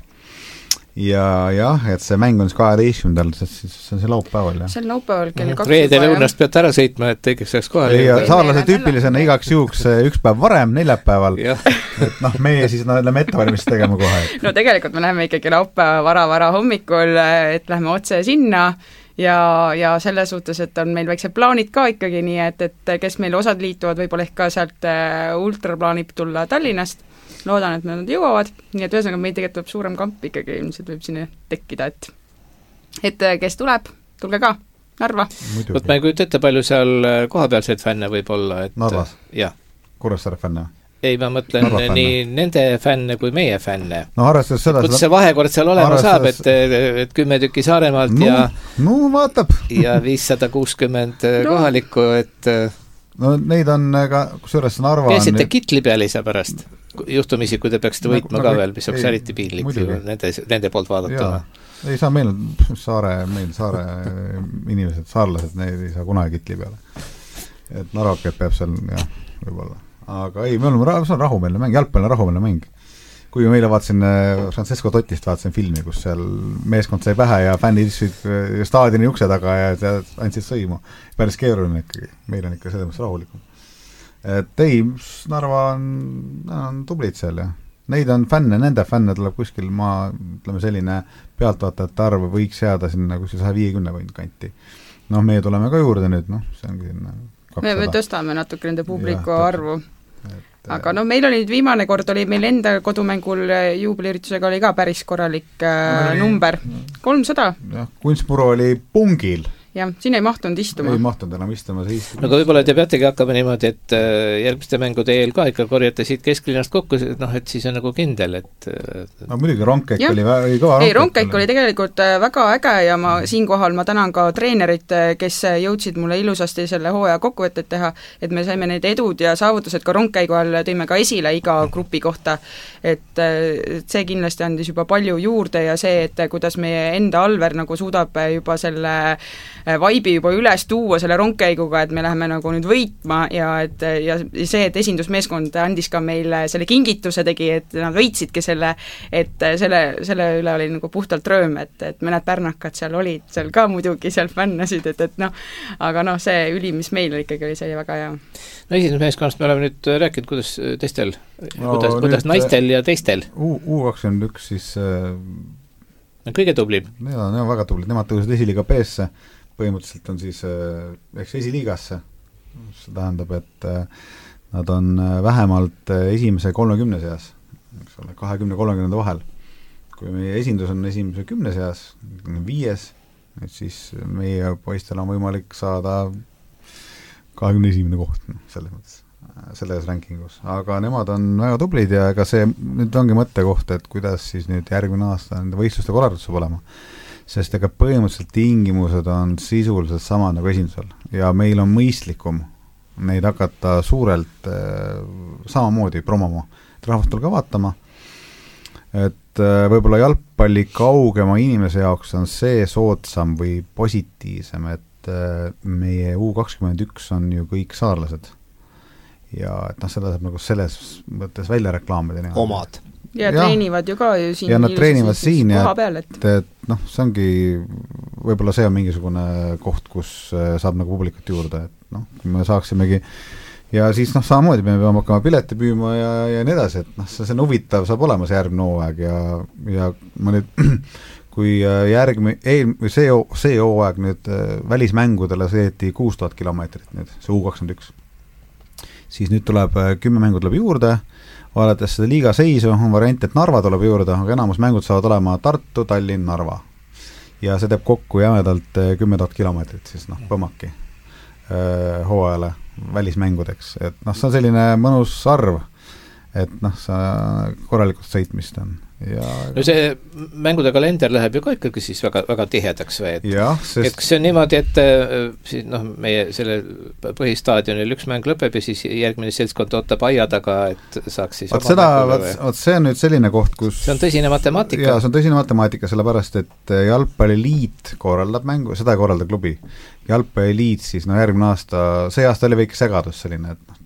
Ja jah, et see mäng on siis kaheteistkümnendal, see on see laupäeval, jah. See on laupäeval kell kaks. Reedel õunast peate ära sõitma, et õigeks saaks kohal. Ja saarlase tüüpilisena igaks juhuks üks päev varem, neljapäeval, et noh, meie siis läheme ettevalmist tegema kohe. No tegelikult me läheme ikkagi laupäeva vara-vara hommikul, et läheme otse sinna ja, ja selle suhtes, et on meil väiksed plaanid ka ikkagi nii, et, et kes meil osad liituvad, võib-olla ehk ka sealt ultra plaanib tulla Tallinnast, loodan, et nad jõuavad, nii et ühesõnaga meil tegelikult tuleb suurem kamp ikkagi, ilmselt võib sinna tekkida, et et kes tuleb, tulge ka, Narva. Võt ma ei kujuta ette, palju seal kohapealseid fänne võib olla, et Narvas? Jah. Kuressaare fänne? Ei, ma mõtlen nii nende fänne kui meie fänne. No arvestades seda... Kuidas see vahekord seal olema arvestades... saab, et, et kümme tükki Saaremaalt no, ja... No vaatab. ja viissada kuuskümmend no. kohalikku, et... No neid on ka, kusjuures Narva on... Peasite kitli peal isa pärast juhtumisi, kui te peaksite võitma nagu, ka veel, mis oleks eriti piinlik nende, nende poolt vaadatuna. Ei saa meil, saare, meil saare inimesed, saarlased, need ei saa kunagi kitli peale. Et Narvaket peab seal, jah, võib-olla. Aga ei, me oleme, see on rahumeelne mäng, jalgpall on rahumeelne mäng. Kui meile vaatasin Francesco Tottist vaatasin filmi, kus seal meeskond sai pähe ja fännid istusid staadioni ukse taga ja andsid sõimu. Päris keeruline ikkagi, meil on ikka selles mõttes rahulikum. Et ei, Narva on, on tublid seal ja neid on fänne, nende fänne tuleb kuskil maa, ütleme selline pealtvaatajate arv võiks jääda sinna kuskil saja viiekümne võinud kanti. Noh, meie tuleme ka juurde nüüd, noh, see ongi sinna me, me tõstame natuke nende publiku ja, arvu. Et, aga no meil oli nüüd viimane kord, oli meil enda kodumängul juubeliüritusega oli ka päris korralik äh, number. kolmsada. Jah, Kunstmuru oli pungil. Jah, siin ei mahtunud istuma. Ei mahtunud enam istuma. Siis... No aga võib-olla te peategi hakkama niimoodi, et järgmiste mängude eel ka ikka korjate siit kesklinnast kokku, noh, et siis on nagu kindel, et... No muidugi Ronkäik ja. oli väga kõva. Ei, Ronkäik oli tegelikult väga äge ja ma siinkohal ma tänan ka treenerit, kes jõudsid mulle ilusasti selle hooaja kokkuvõtted teha, et me saime need edud ja saavutused ka Ronkäigu all tõime ka esile iga grupi kohta, et see kindlasti andis juba palju juurde ja see, et kuidas meie enda Alver nagu suudab juba selle vaibi juba üles tuua selle Ronkäiguga, et me läheme nagu nüüd võitma ja, et, ja see, et esindusmeeskond andis ka meile selle kingituse tegi, et nad võitsidki selle, et selle, selle üle oli nagu puhtalt rööm, et, et mõned pärnakad seal olid, seal ka muidugi seal fännasid, et, et noh, aga noh, see üli, mis meil ikkagi oli, see oli väga hea. No esindusmeeskonnast me oleme nüüd rääkinud, kuidas teistel, no, kuidas, kuidas naistel ja teistel? U kakskümmend üks siis no, kõige tublim. Need on, need on väga tublid, nemad tõusid esiliiga B-sse, põhimõtteliselt on siis eks esiliigasse, see tähendab, et nad on vähemalt esimese kolmekümne seas, eks ole, kahekümne kolmekümne vahel. Kui meie esindus on esimese kümne seas, viies, et siis meie poistel on võimalik saada kahekümne esimene koht, selles mõttes. selles rankingus, aga nemad on väga tublid ja ega see nüüd ongi mõttekoht, et kuidas siis nüüd järgmine aasta nende võistluste korraldus saab olema. Sest ega põhimõtteliselt tingimused on sisuliselt sama nagu esindusel ja meil on mõistlikum neid hakata suurelt äh, samamoodi promoma, et rahvast tuleb ka vaatama, et äh, võib-olla jalgpalli kaugema inimese jaoks on see soodsam või positiivsem, et äh, meie U kakskümmend üks on ju kõik saarlased ja et noh, seda saab nagu selles mõttes välja reklaamida. Omad. Ja, ja treenivad ju ka ju siin. Ja nad treenivad siin ja peal, et, et, et noh, see ongi, võib-olla see on mingisugune koht, kus saab nagu publikut juurde, et noh, kui me saaksimegi ja siis noh, samamoodi me peame hakkama pileti püüma ja, ja nii edasi, et noh, see, see on huvitav, saab olema see järgmine hooaeg ja, ja ma nüüd kui järgmi, eel, see, see hooaeg nüüd välismängudele sõideti kuus tuhat kilomeetrit nüüd, see U kakskümmend üks. Siis nüüd tuleb kümme mängu tuleb juurde, vaadates seda liiga seisu, on variant, et Narva tuleb juurde, aga enamus mängud saavad olema Tartu, Tallinn, Narva. Ja see teeb kokku jämedalt kümme tuhat kilomeetrit, siis noh, põmmaki hooajale välismängudeks. Et noh, see on selline mõnus arv, et noh, see korralikult sõitmist on. Ja, no see mängude kalender läheb ju ka ikkagi siis väga, väga tihedaks või, et, jah, sest... et kas see on niimoodi, et siis noh, meie selle põhistaadionil üks mäng lõpeb ja siis järgmine seltskond ootab aia taga, et saaks siis Oot seda, oot see on nüüd selline koht, kus see on tõsine matemaatika. Jaa, see on tõsine matemaatika, sellepärast, et jalgpalliliit korraldab mängu, seda ei korralda klubi. Jalgpalliliit siis, no järgmine aasta, see aasta oli väike segadus selline, et,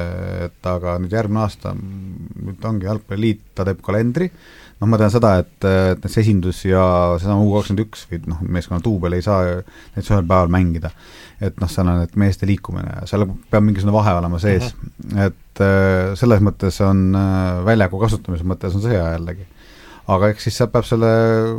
et aga nüüd järgmine aasta nüüd ongi jalgpalliliit, ta teeb kalendri. Noh, ma tean seda, et, et see esindus ja see U kakskümmend üks või noh, meeskonna tuubel ei saa neid ühel päeval mängida. Et noh, seal on et meeste liikumine ja seal peab mingisugune vahe olema sees. Uh-huh. Et selles mõttes on väljaku kasutamise mõttes on see hea jällegi. Aga eks siis seal peab selle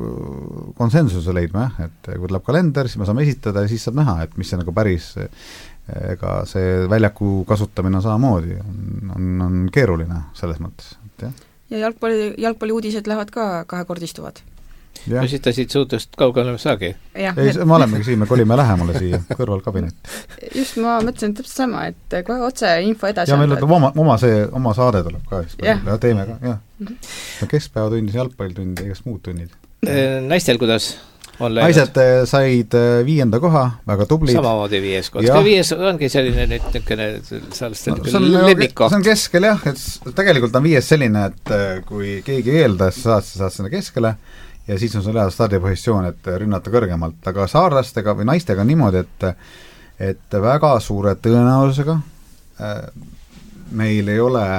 konsensuse leidma, et kui tuleb kalender, siis me saame esitada ja siis saab näha, et mis see nagu päris, ega see väljaku kasutamine on samamoodi, on, on, on keeruline selles mõttes, et jah. Ja jalgpalli, jalgpalli uudised lähevad ka kahekordistuvad. No siis ta siit suutust kaugele saagi. Ja, ei, me olemegi siin, me kolime lähemale siia, kõrval kabinet. Just ma mõtlesin täpselt sama, et kohe otse info edasi. Ja meil on oma, oma, see, oma saade tuleb ka, ja. Ja teeme ka, jah. Mm-hmm. Keskpäevatund, jalgpallitund ja igast muud tunnid. Naistel kuidas on läinud? Naised said viienda koha, väga tublid. Samamoodi viies koht. Ja viies ongi selline nüüd niisugune no, lemmikkoht. See on keskel jah, et tegelikult on viies selline, et kui keegi eeldas, saad, saad sinna keskele ja siis on sul hea stardipositsioon, et rünnata kõrgemalt, aga saarlastega või naistega on niimoodi, et, et väga suure tõenäosusega äh, meil ei ole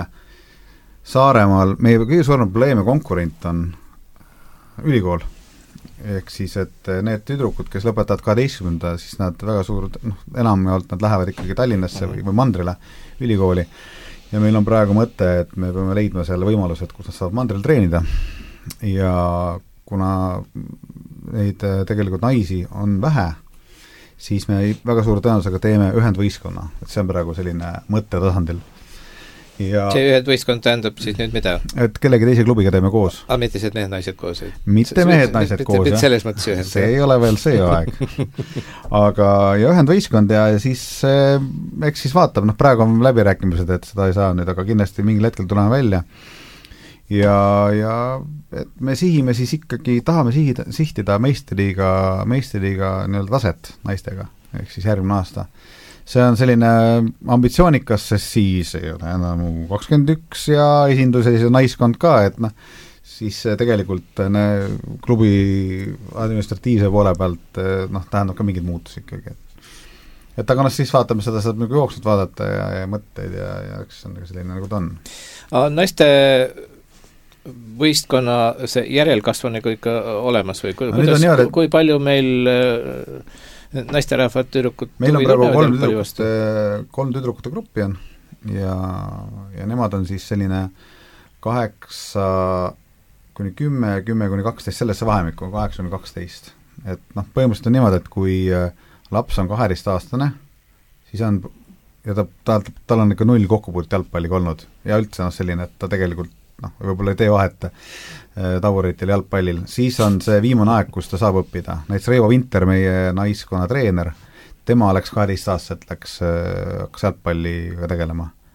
Saaremaal, meie kõige suurem probleem ja konkurent on ülikool. Ehk siis, et need tüdrukud, kes lõpetavad kaheteistkümnenda, siis nad väga suur, noh, enamjaolt nad lähevad ikkagi Tallinnasse või, või Mandrile ülikooli ja meil on praegu mõte, et me peame leidma selle võimalused, kus nad saavad Mandril treenida ja kuna neid tegelikult naisi on vähe, siis me väga suure tõenäosusega teeme ühendvõistkonna, et see on praegu selline mõttetasandil. Ja see ühendvõistkond tähendab siis nüüd mida? Et kellegi teise klubiga teeme koos. Ah, mitte see, et mehed naised koos? Mitte mehed naised mitte, koos, jah. Selles mõttes ühend. See ei ole veel see aeg. Aga ja ühendvõistkond ja siis eks siis vaatab, noh praegu on läbirääkimised, et seda ei saa nüüd, aga kindlasti mingil hetkel tuleme välja. Ja, ja et me sihime siis ikkagi, tahame sihida, sihtida meistriliiga, meistriliiga nii-öelda taset naistega, ehk siis järgmine aasta. See on selline ambitsioonikas, sest siis ei ole enam kakskümmend üks ja esindus ja naiskond ka, et noh, siis tegelikult ne, klubi administratiivse poole pealt noh, tähendab ka mingid muutus ikkagi. Et aga noh, siis vaatame seda, saab nagu jooksnud vaadata ja, ja mõtteid ja, ja eks see on selline nagu ta on. Naiste võistkonna see järelkasv on nagu ikka olemas või kui, no, kuidas, niimoodi, et... kui palju meil naisterahvad tüdrukud meil on praegu kolm tüdrukute, kolm tüdrukute gruppi on ja, ja nemad on siis selline kaheksa kuni kümme, kümme kuni kaksteist sellesse vahemikku, kaheksa kuni kaksteist. Et noh, põhimõtteliselt on niimoodi, et kui laps on kaheteistaastane, siis on ja ta, ta, tal on ikka null kokkupuut jalgpalliga olnud ja üldse noh, selline, et ta tegelikult noh, võib-olla ei tee vahet tavuritel jalgpallil, siis on see viimane aeg, kus ta saab õppida. Näiteks Reivo Vinter, meie naiskonna treener, tema läks kaheteist aastaselt, läks, hakkas jalgpalliga tegelema.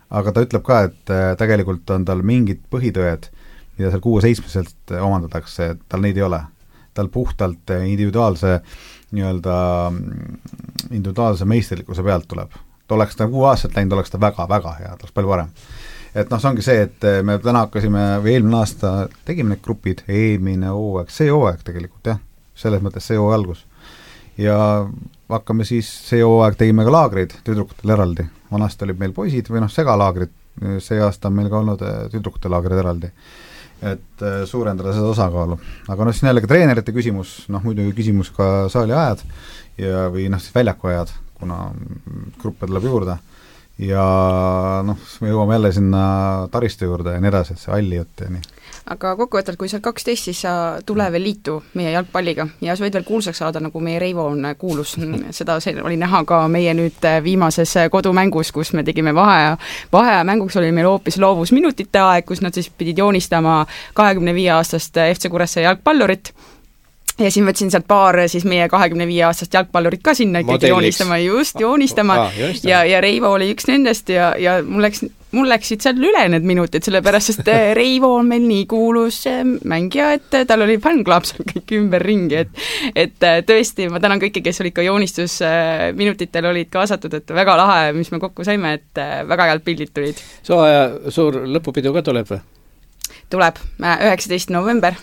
aga ta ütleb ka, et tegelikult on tal mingid põhitõed, mida seal kuue-seitsmeselt omandatakse, et tal neid ei ole. Tal puhtalt individuaalse nii-öelda individuaalse meisterlikkuse pealt tuleb. Ta oleks ta kuue aastat läinud, oleks ta väga-väga hea, ta oleks palju parem. Et noh, see ongi see, et me täna hakkasime, või eelmine aasta tegime need grupid, eelmine hooaeg, see hooaeg tegelikult, jah, selles mõttes see hooaeg algus. Ja hakkame siis, see hooaeg tegime ka laagreid tüdrukutel eraldi. Vanasti olid meil poisid või noh, segalaagrid, see aasta on meil ka olnud tüdrukute laagrid eraldi. Et suurendada seda osakaalu. Aga noh, siin jällegi treenerite küsimus, noh muidugi küsimus ka saali ajad ja, või noh, siis väljaku ajad, kuna gruppe tuleb juurde. Ja noh, me jõuame jälle sinna taristu juurde ja nii edasi, et see halli jutt ja nii. Aga kokkuvõttelt, kui sa oled kaksteist, siis sa tule veel liitu meie jalgpalliga ja sa võid veel kuulsaks saada, nagu meie Reivo on kuulus. Seda oli näha ka meie nüüd viimases kodumängus, kus me tegime vaheaja. Vaheaja mänguks oli meil hoopis loovusminutite aeg, kus nad siis pidid joonistama kahekümne viie aastast F C Kuressaare jalgpallurit. Ja siin võtsin sealt paar siis meie kahekümne viie aastast jalgpallurit ka sinna ikkagi joonistama, just joonistama ah, ja, ja Reivo oli üks nendest ja, ja mul, läks, mul läksid seal üle need minutid, sellepärast, sest Reivo on meil nii kuulus mängija, et tal oli fännklaab seal kõik ümber ringi, et, et tõesti, ma tänan kõiki, kes olid ka joonistusminutitel olid kaasatud, et väga lahe, mis me kokku saime, et väga head pildid tulid. Sooaja suur lõpupidu ka tuleb või? Tuleb, üheksateist november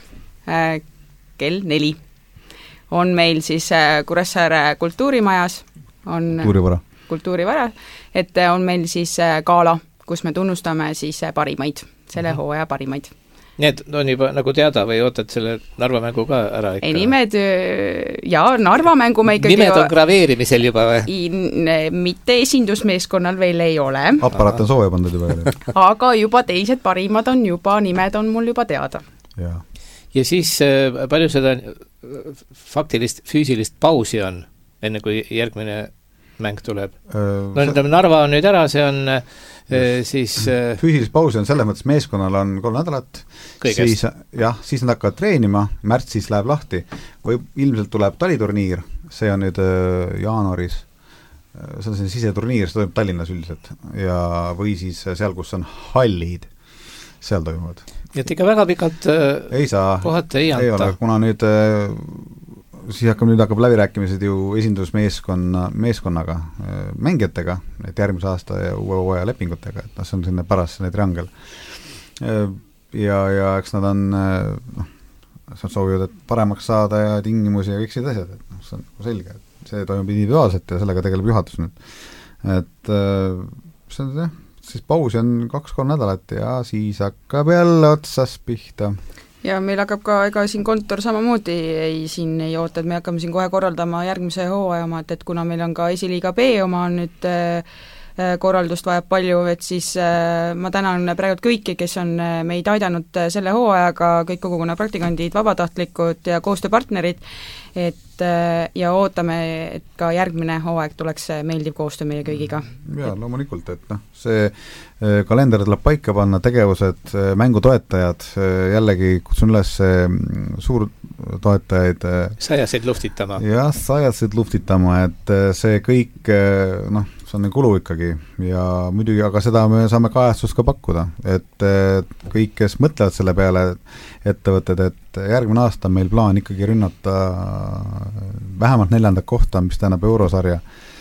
kell neli on meil siis Kuressaare kultuurimajas on kultuurivara. kultuurivara, et on meil siis gala, kus me tunnustame siis parimaid, selle mm-hmm. hooaja parimaid. Need on juba nagu teada või ootad selle Narva mängu ka ära ikka? Ei, nimed, ja Narva mängu me ikkagi nimed on graveerimisel juba või? Mitte esindusmeeskonnal veel ei ole. Aparaat on sooja pandud juba. Aga juba teised parimad on juba, nimed on mul juba teada. Jaa. Ja siis palju seda faktilist, füüsilist pausi on, enne kui järgmine mäng tuleb? No ütleme, Narva on nüüd ära, see on äh, siis... Äh, füüsilist pausi on selles mõttes, meeskonnal on kolm nädalat, siis, jah, siis nad hakkavad treenima, märtsis läheb lahti, või ilmselt tuleb taliturniir, see on nüüd äh, jaanuaris, see on selline siseturniir, see toimub Tallinnas üldiselt, ja või siis seal, kus on hallid, seal toimuvad. Nii et ikka väga pikalt äh, ei saa, kohata ei anta. Ei ole, kuna nüüd, äh, siis hakkab, nüüd hakkab läbirääkimised ju esindusmeeskonna, meeskonnaga, äh, mängijatega, et järgmise aasta ja uue hooaja lepingutega, et noh, see on selline paras selline triangel. Äh, ja, ja eks nad on, noh, nad soovivad, et paremaks saada ja tingimusi ja kõik sellised asjad, et noh, see on selge, et see toimub individuaalselt ja sellega tegeleb juhatus nüüd. Et äh, see on jah, siis pausi on kaks-kolm nädalat ja siis hakkab jälle otsas pihta. Ja meil hakkab ka, ega siin kontor samamoodi ei, siin ei oota, et me hakkame siin kohe korraldama järgmise hooaja oma, et, et kuna meil on ka esiliiga B oma on nüüd äh, korraldust vajab palju, et siis äh, ma tänan praegu kõiki, kes on meid aidanud selle hooajaga, kõik kogukonna praktikandid, vabatahtlikud ja koostööpartnerid, et ja ootame, et ka järgmine hooaeg tuleks meeldiv koostöö meie kõigiga. Jaa, loomulikult, et noh, see kalender tuleb paika panna, tegevused, mängutoetajad, jällegi kutsun üles suurtoetajaid sajasid luftitama. Jah, sajasid luftitama, et see kõik, noh, see on kulu ikkagi ja muidugi, aga seda me saame kajastust ka pakkuda, et kõik, kes mõtlevad selle peale ettevõtted, et järgmine aasta on meil plaan ikkagi rünnata vähemalt neljandat kohta, mis tähendab eurosarja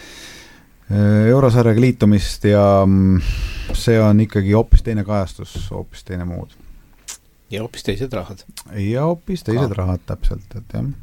eurosarjaga liitumist ja see on ikkagi hoopis teine kajastus, hoopis teine muud. Ja hoopis teised rahad. Ja hoopis teised ka. Rahad täpselt, et jah.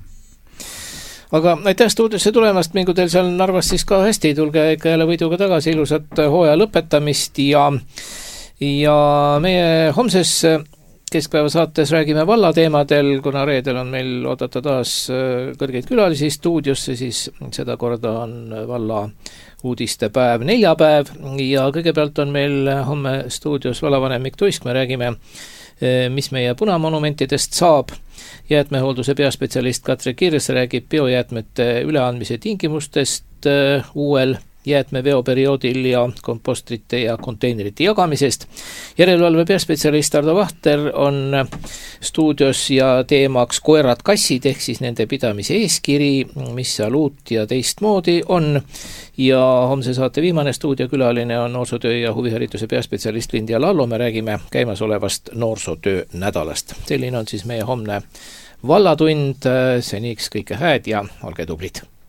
Aga aitäh stuudiosse tulemast, mingu teil seal Narvas siis ka hästi, tulge ikka jälle võiduga tagasi, ilusat hooaja lõpetamist ja, ja meie homses keskpäeva saates räägime vallateemadel, kuna reedel on meil oodata taas kõrgeid külalisi stuudiosse, siis seda korda on valla uudistepäev neljapäev ja kõigepealt on meil homme stuudios vallavanem Mikk Tuisk, me räägime, mis meie punamonumentidest saab. Jäätmehoolduse peaspetsialist Katre Kirs räägib biojäätmete üleandmise tingimustest uuel jäätmeveoperioodil ja kompostrite ja konteinerite jagamisest. Järelevalve peaspetsialist Ardo Vahter on stuudios ja teemaks koerad-kassid ehk siis nende pidamise eeskiri, mis seal uut ja teistmoodi on. Ja homse saate viimane stuudiokülaline on noorsootöö ja huvihariduse peaspetsialist Lindia Lallo. Me räägime käimasolevast noorsootöö nädalast. Selline on siis meie homne vallatund. Seniks kõike hääd ja olge tublid!